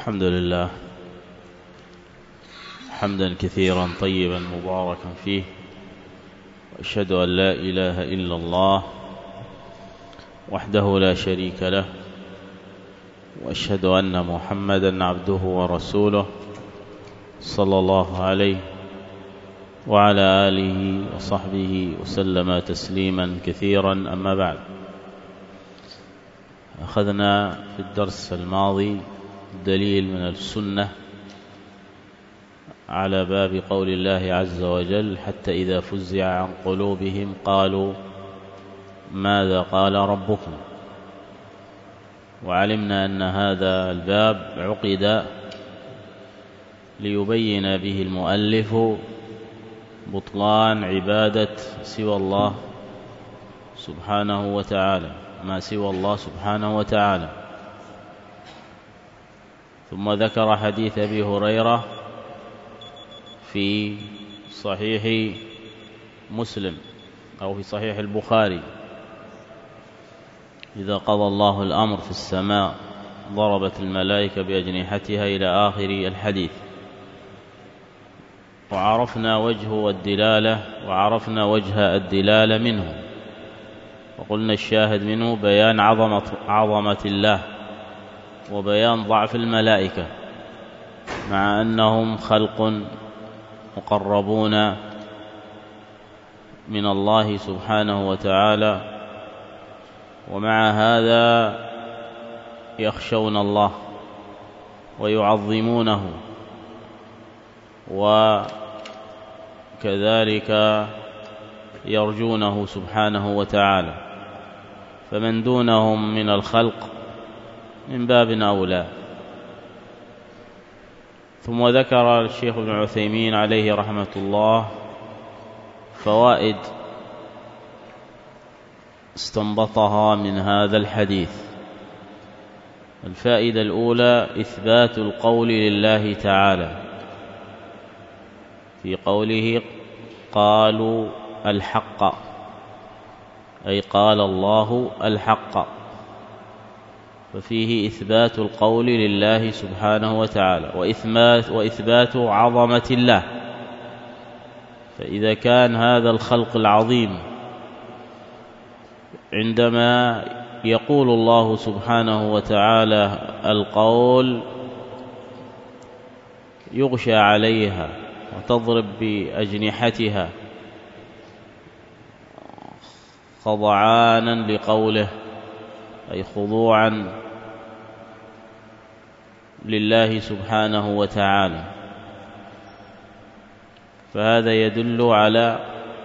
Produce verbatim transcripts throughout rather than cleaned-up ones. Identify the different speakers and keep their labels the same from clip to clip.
Speaker 1: الحمد لله حمدا كثيرا طيبا مباركا فيه، وأشهد أن لا إله إلا الله وحده لا شريك له، وأشهد أن محمدا عبده ورسوله صلى الله عليه وعلى آله وصحبه وسلم تسليما كثيرا. أما بعد، أخذنا في الدرس الماضي دليل من السنة على باب قول الله عز وجل: حتى إذا فزع عن قلوبهم قالوا ماذا قال ربكم. وعلمنا أن هذا الباب عقد ليبين به المؤلف بطلان عبادة سوى الله سبحانه وتعالى، ما سوى الله سبحانه وتعالى. ثم ذكر حديث أبي هريرة في صحيح مسلم أو في صحيح البخاري: إذا قضى الله الأمر في السماء ضربت الملائكة بأجنحتها إلى آخر الحديث. وعرفنا وجه الدلالة وعرفنا وجه الدلالة منه، وقلنا الشاهد منه بيان عظمة, عظمة الله وبيان ضعف الملائكة، مع أنهم خلق مقربون من الله سبحانه وتعالى، ومع هذا يخشون الله ويعظمونه، وكذلك يرجونه سبحانه وتعالى. فمن دونهم من الخلق من باب أولى. ثم ذكر الشيخ ابن عثيمين عليه رحمة الله فوائد استنبطها من هذا الحديث. الفائدة الأولى: إثبات القول لله تعالى في قوله قالوا الحق، أي قال الله الحق، ففيه إثبات القول لله سبحانه وتعالى وإثبات عظمة الله. فإذا كان هذا الخلق العظيم عندما يقول الله سبحانه وتعالى القول يغشى عليها وتضرب بأجنحتها خضعانا لقوله، أي خضوعا لله سبحانه وتعالى، فهذا يدل على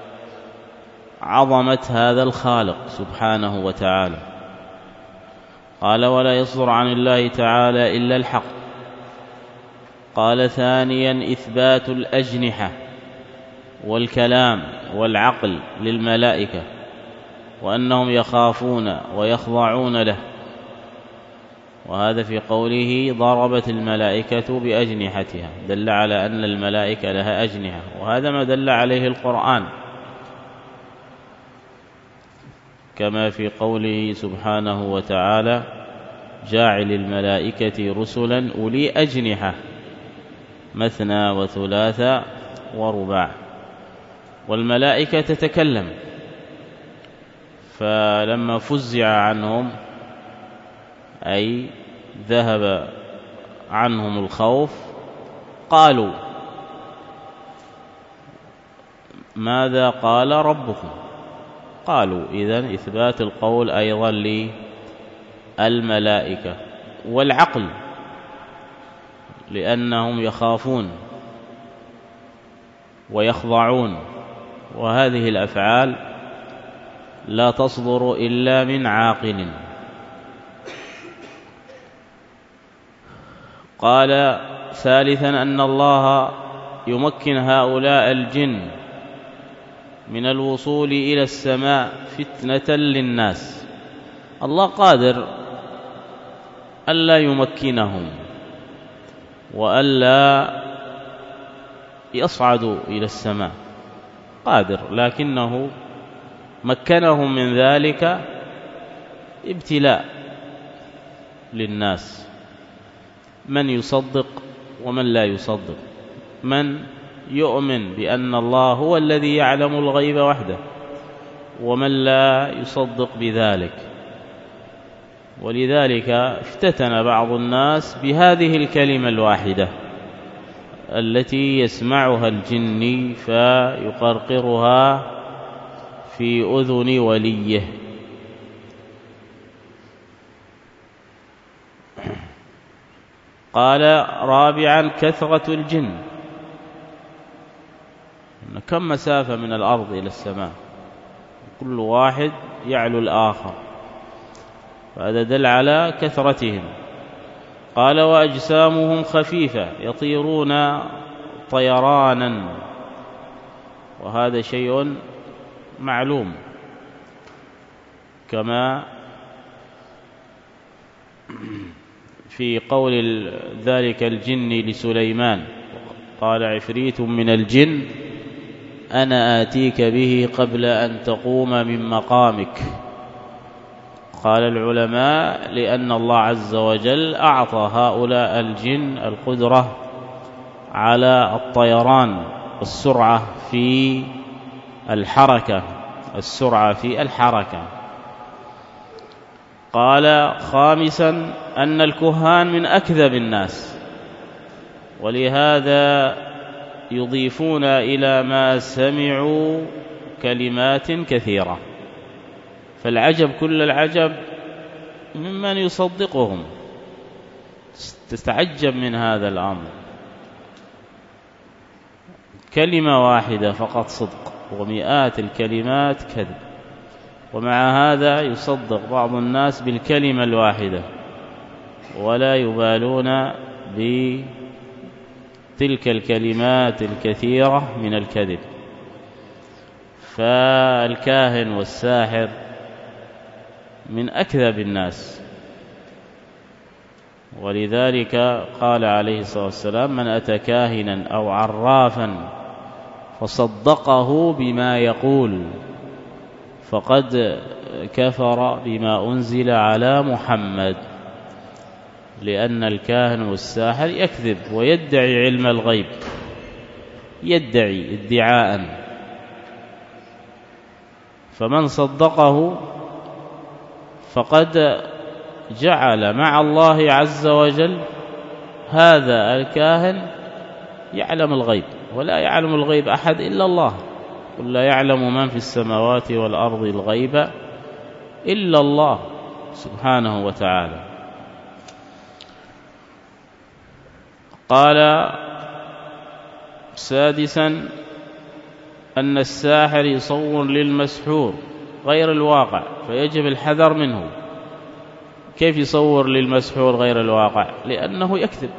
Speaker 1: عظمة هذا الخالق سبحانه وتعالى. قال: ولا يصدر عن الله تعالى إلا الحق. قال: ثانيا: إثبات الأجنحة والكلام والعقل للملائكة، وأنهم يخافون ويخضعون له، وهذا في قوله ضربت الملائكة بأجنحتها، دل على أن الملائكة لها أجنحة، وهذا ما دل عليه القرآن، كما في قوله سبحانه وتعالى: جاعل الملائكة رسلا أولي أجنحة مثنى وثلاث ورباع. والملائكة تتكلم، فلما فزع عنهم أي ذهب عنهم الخوف قالوا ماذا قال ربكم. قالوا إذن إثبات القول أيضا للملائكة، والعقل لأنهم يخافون ويخضعون، وهذه الأفعال لا تصدر إلا من عاقل. قال: ثالثا: أن الله يمكن هؤلاء الجن من الوصول إلى السماء فتنة للناس. الله قادر ألا يمكنهم وألا يصعدوا إلى السماء، قادر، لكنه مكنهم من ذلك ابتلاء للناس من يصدق ومن لا يصدق، من يؤمن بأن الله هو الذي يعلم الغيب وحده، ومن لا يصدق بذلك. ولذلك افتتن بعض الناس بهذه الكلمة الواحدة التي يسمعها الجني فيقرقرها في أذن وليه. قال رابعا كثرة الجن. كم مسافة من الأرض إلى السماء، كل واحد يعلو الآخر، فهذا دل على كثرتهم. قال وأجسامهم خفيفة يطيرون طيرانا، وهذا شيء معلوم كما في قول ذلك الجن لسليمان قال عفريت من الجن أنا آتيك به قبل أن تقوم من مقامك. قال العلماء لأن الله عز وجل أعطى هؤلاء الجن القدرة على الطيران والسرعة في الحركة السرعة في الحركة. قال خامسا أن الكهان من أكذب الناس، ولهذا يضيفون إلى ما سمعوا كلمات كثيرة، فالعجب كل العجب ممن يصدقهم، تستعجب من هذا الأمر. كلمة واحدة فقط صدق ومئات الكلمات كذب، ومع هذا يصدق بعض الناس بالكلمة الواحدة ولا يبالون بتلك الكلمات الكثيرة من الكذب. فالكاهن والساحر من أكذب الناس، ولذلك قال عليه الصلاة والسلام من أتى كاهنا أو عرافا فصدقه بما يقول فقد كفر بما أنزل على محمد، لأن الكاهن والساحر يكذب ويدعي علم الغيب، يدعي ادعاء، فمن صدقه فقد جعل مع الله عز وجل هذا الكاهن يعلم الغيب، ولا يعلم الغيب أحد إلا الله، قل لا يعلم من في السماوات والأرض الغيب إلا الله سبحانه وتعالى. قال سادسا أن الساحر يصور للمسحور غير الواقع فيجب الحذر منه. كيف يصور للمسحور غير الواقع؟ لأنه يكذب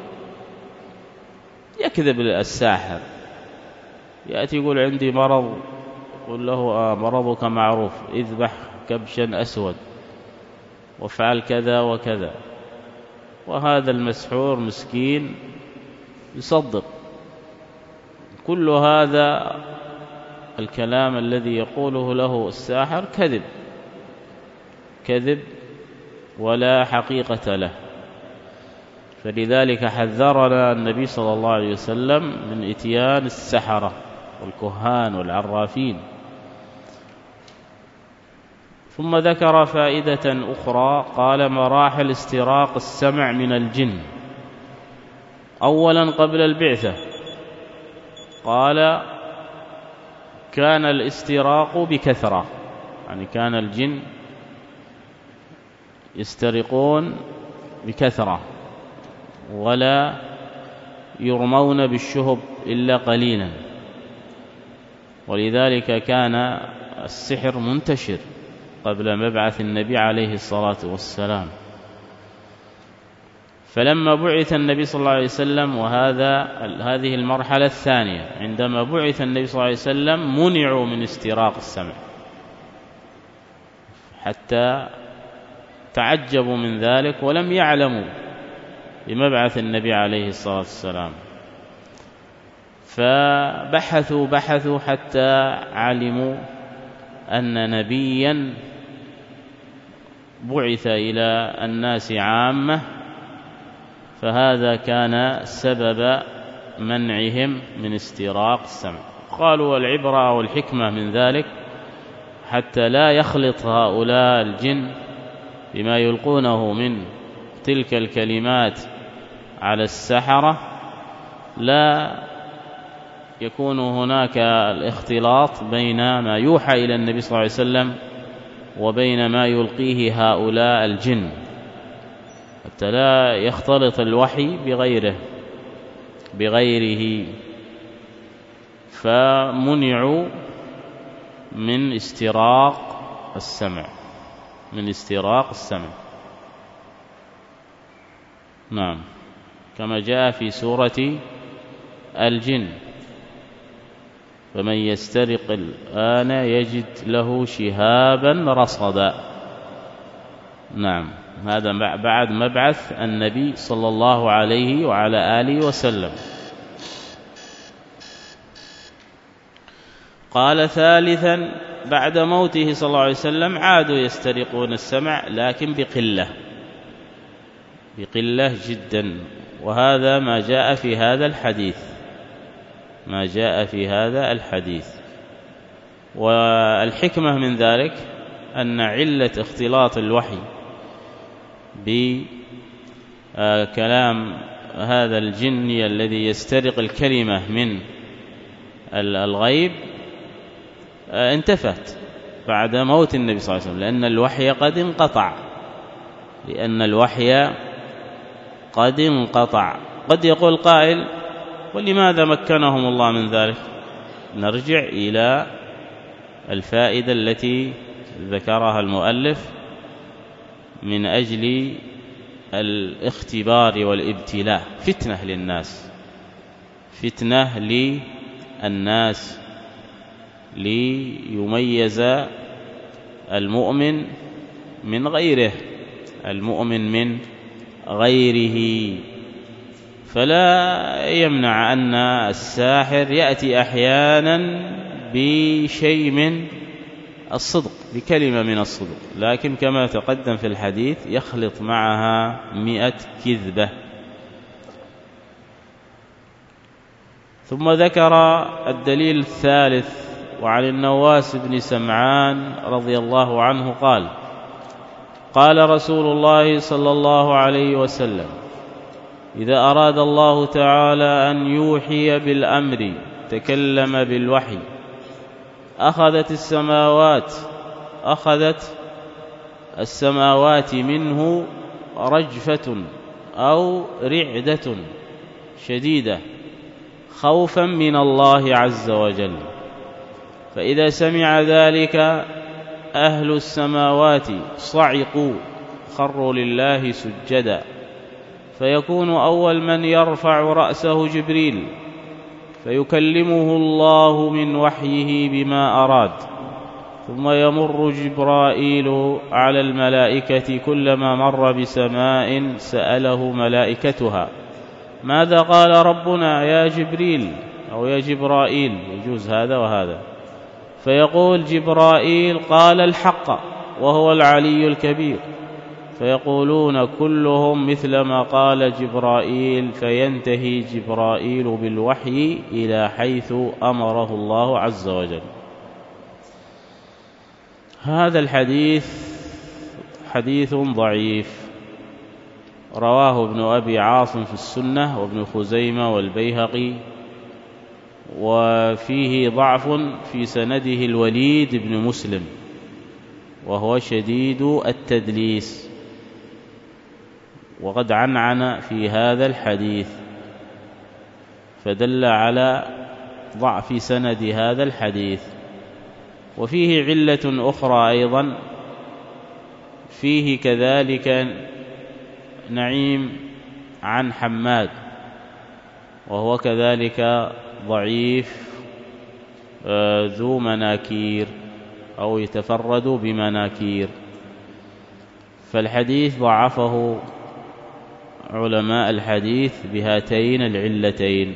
Speaker 1: يكذب الساحر، يأتي يقول عندي مرض، قل له آه مرضك معروف، اذبح كبشا أسود وافعل كذا وكذا، وهذا المسحور مسكين يصدق. كل هذا الكلام الذي يقوله له الساحر كذب كذب ولا حقيقة له. فلذلك حذرنا النبي صلى الله عليه وسلم من إتيان السحرة والكهان والعرافين. ثم ذكر فائدة أخرى، قال مراحل استراق السمع من الجن. أولا قبل البعثة قال كان الاستراق بكثرة، يعني كان الجن يسترقون بكثرة ولا يرمون بالشهب إلا قليلا، ولذلك كان السحر منتشر قبل مبعث النبي عليه الصلاة والسلام. فلما بعث النبي صلى الله عليه وسلم، وهذا هذه المرحلة الثانية، عندما بعث النبي صلى الله عليه وسلم منعوا من استراق السمع حتى تعجبوا من ذلك ولم يعلموا بمبعث النبي عليه الصلاة والسلام، فبحثوا بحثوا حتى علموا أن نبيا بعث إلى الناس عامة فهذا كان سبب منعهم من استراق السمع. قالوا والعبرة والحكمة من ذلك حتى لا يخلط هؤلاء الجن بما يلقونه من تلك الكلمات على السحرة، لا يكون هناك الاختلاط بين ما يوحى إلى النبي صلى الله عليه وسلم وبين ما يلقيه هؤلاء الجن، حتى لا يختلط الوحي بغيره بغيره فمنعوا من استراق السمع من استراق السمع نعم، كما جاء في سورة الجن: فمن يسترق الآن يجد له شهابا رصدا. نعم، هذا بعد مبعث النبي صلى الله عليه وعلى آله وسلم. قال ثالثا: بعد موته صلى الله عليه وسلم عادوا يسترقون السمع، لكن بقلة بقلة جدا، وهذا ما جاء في هذا الحديث ما جاء في هذا الحديث والحكمة من ذلك أن علة اختلاط الوحي بكلام هذا الجني الذي يسترق الكلمة من الغيب انتفت بعد موت النبي صلى الله عليه وسلم، لأن الوحي قد انقطع لأن الوحي قد انقطع. قد يقول قائل: ولماذا مكنهم الله من ذلك؟ نرجع إلى الفائدة التي ذكرها المؤلف من أجل الاختبار والابتلاء، فتنة للناس فتنة للناس ليميز المؤمن من غيره المؤمن من غيره. فلا يمنع أن الساحر يأتي أحيانا بشيء من الصدق، بكلمة من الصدق، لكن كما تقدم في الحديث يخلط معها مئة كذبة. ثم ذكر الدليل الثالث: وعن النواس بن سمعان رضي الله عنه قال: قال رسول الله صلى الله عليه وسلم: إذا أراد الله تعالى أن يوحي بالأمر تكلم بالوحي، أخذت السماوات أخذت السماوات منه رجفة أو رعدة شديدة خوفا من الله عز وجل، فإذا سمع ذلك أهل السماوات صعقوا خروا لله سجدا، فيكون أول من يرفع رأسه جبريل فيكلمه الله من وحيه بما أراد، ثم يمر جبرائيل على الملائكة كلما مر بسماء سأله ملائكتها: ماذا قال ربنا يا جبريل أو يا جبرائيل، يجوز هذا وهذا، فيقول جبرائيل: قال الحق وهو العلي الكبير، فيقولون كلهم مثل ما قال جبرائيل، فينتهي جبرائيل بالوحي إلى حيث أمره الله عز وجل. هذا الحديث حديث ضعيف، رواه ابن أبي عاصم في السنة وابن خزيمة والبيهقي، وفيه ضعف في سنده الوليد بن مسلم وهو شديد التدليس، وقد عنعن في هذا الحديث فدل على ضعف سند هذا الحديث. وفيه علة أخرى أيضا، فيه كذلك نعيم عن حماد وهو كذلك ضعيف ذو مناكير أو يتفرد بمناكير، فالحديث ضعفه علماء الحديث بهاتين العلتين.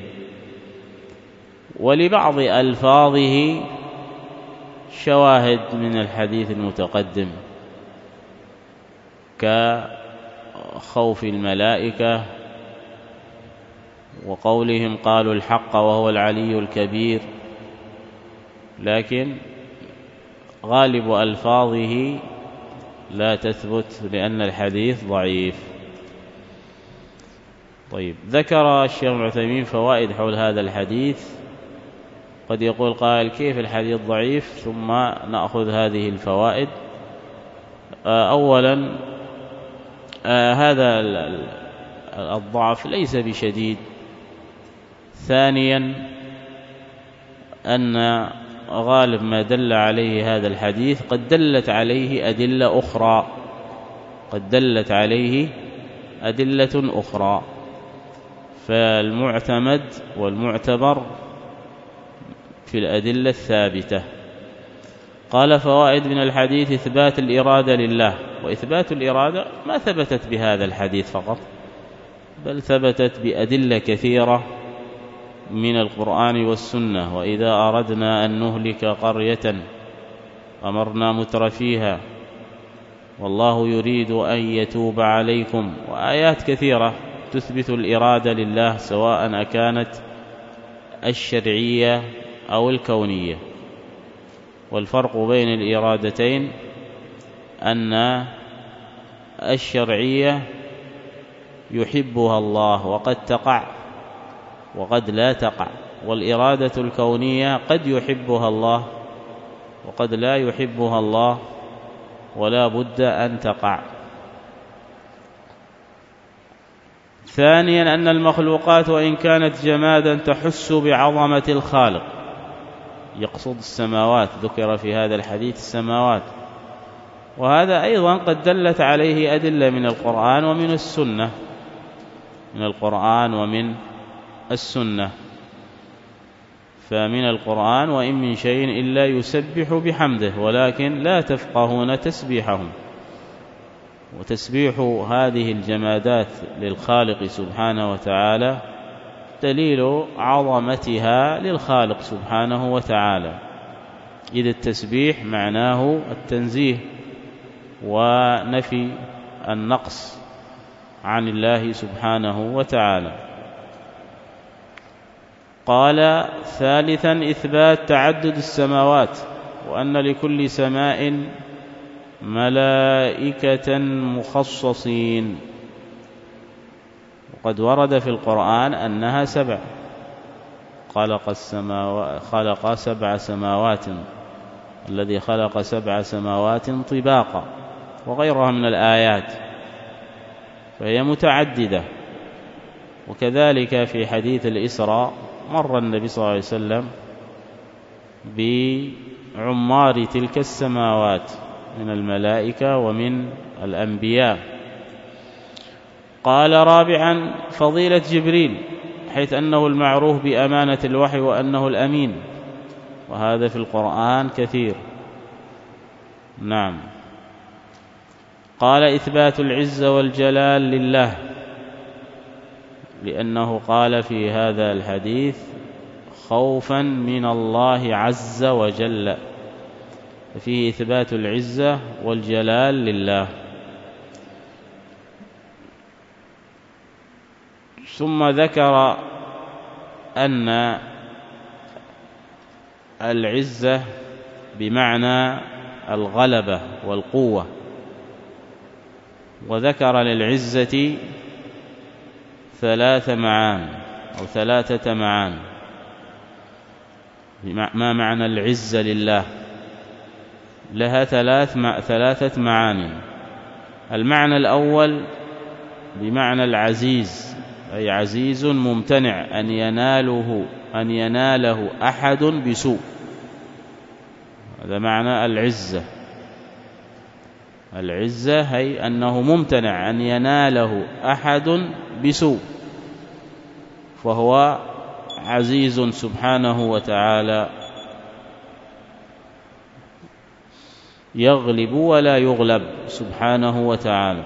Speaker 1: ولبعض ألفاظه شواهد من الحديث المتقدم كخوف الملائكة وقولهم قالوا الحق وهو العلي الكبير، لكن غالب ألفاظه لا تثبت لأن الحديث ضعيف. طيب، ذكر الشيخ ابن عثيمين فوائد حول هذا الحديث. قد يقول قائل كيف الحديث ضعيف؟ ثم نأخذ هذه الفوائد. أولا، هذا الضعف ليس بشديد. ثانيا، أن غالب ما دل عليه هذا الحديث قد دلت عليه أدلة أخرى قد دلت عليه أدلة أخرى فالمعتمد والمعتبر في الأدلة الثابتة. قال: فوائد من الحديث: إثبات الإرادة لله. وإثبات الإرادة ما ثبتت بهذا الحديث فقط، بل ثبتت بأدلة كثيرة من القرآن والسنة. وإذا أردنا أن نهلك قرية أمرنا مترفيها والله يريد أن يتوب عليكم، وآيات كثيرة تثبت الإرادة لله، سواء أكانت الشرعية أو الكونية. والفرق بين الإرادتين أن الشرعية يحبها الله وقد تقع وقد لا تقع، والإرادة الكونية قد يحبها الله وقد لا يحبها الله ولا بد أن تقع. ثانيا، أن المخلوقات وإن كانت جمادا تحس بعظمة الخالق. يقصد السماوات، ذكر في هذا الحديث السماوات، وهذا أيضا قد دلت عليه أدلة من القرآن ومن السنة من القرآن ومن السنة. فمن القرآن: وإن من شيء إلا يسبح بحمده ولكن لا تفقهون تسبيحهم. وتسبيح هذه الجمادات للخالق سبحانه وتعالى دليل عظمتها للخالق سبحانه وتعالى، إذ التسبيح معناه التنزيه ونفي النقص عن الله سبحانه وتعالى. قال: ثالثا، إثبات تعدد السماوات، وأن لكل سماء ملائكة مخصصين. وقد ورد في القرآن أنها سبع، خلق السماوات خلق سبع سماوات، الذي خلق سبع سماوات طباقا، وغيرها من الآيات، فهي متعددة. وكذلك في حديث الإسراء مر النبي صلى الله عليه وسلم بعمار تلك السماوات من الملائكة ومن الأنبياء. قال: رابعا، فضيلة جبريل، حيث أنه المعروف بأمانة الوحي وأنه الأمين، وهذا في القرآن كثير. نعم. قال: إثبات العزة والجلال لله، لأنه قال في هذا الحديث: خوفا من الله عز وجل، ففيه إثبات العزة والجلال لله. ثم ذكر أن العزة بمعنى الغلبة والقوة، وذكر للعزة ثلاث معان أو ثلاثة معان. ما معنى العزة لله؟ لها ثلاث مع ثلاثة معاني. المعنى الأول بمعنى العزيز، أي عزيز ممتنع أن يناله أن يناله أحد بسوء، هذا معنى العزة. العزة هي أنه ممتنع أن يناله أحد بسوء، فهو عزيز سبحانه وتعالى، يغلب ولا يغلب سبحانه وتعالى.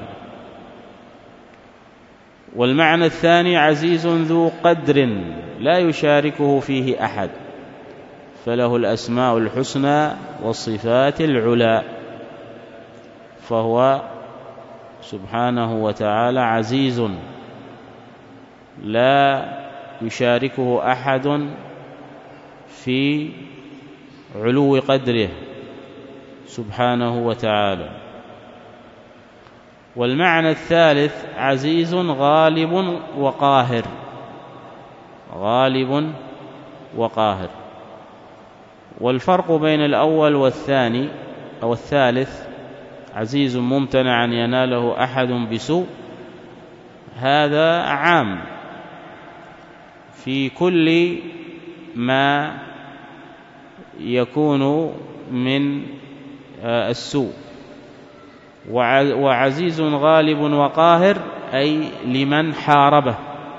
Speaker 1: والمعنى الثاني عزيز ذو قدر لا يشاركه فيه أحد، فله الأسماء الحسنى والصفات العلى، فهو سبحانه وتعالى عزيز لا يشاركه أحد في علو قدره سبحانه وتعالى. والمعنى الثالث عزيز غالب وقاهر، غالب وقاهر. والفرق بين الأول والثاني أو الثالث عزيز ممتنع أن يناله أحد بسوء، هذا عام في كل ما يكون من السوء. وعزيز غالب وقاهر أي لمن حاربه،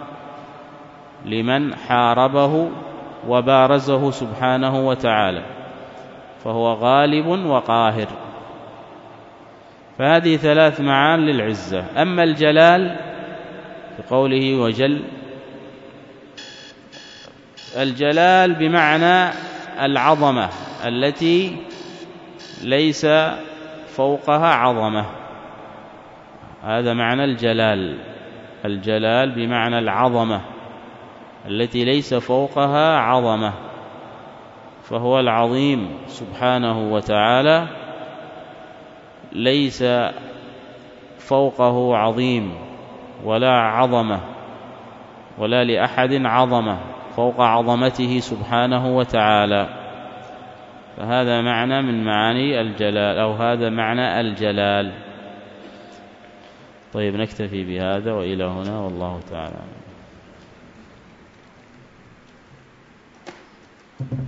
Speaker 1: لمن حاربه وبارزه سبحانه وتعالى، فهو غالب وقاهر. فهذه ثلاث معان للعزة. أما الجلال بقوله وجل، الجلال بمعنى العظمة التي ليس فوقها عظمة، هذا معنى الجلال. الجلال بمعنى العظمة التي ليس فوقها عظمة، فهو العظيم سبحانه وتعالى، ليس فوقه عظيم ولا عظمة، ولا لأحد عظمة فوق عظمته سبحانه وتعالى. فهذا معنى من معاني الجلال، أو هذا معنى الجلال. طيب، نكتفي بهذا وإلى هنا، والله تعالى.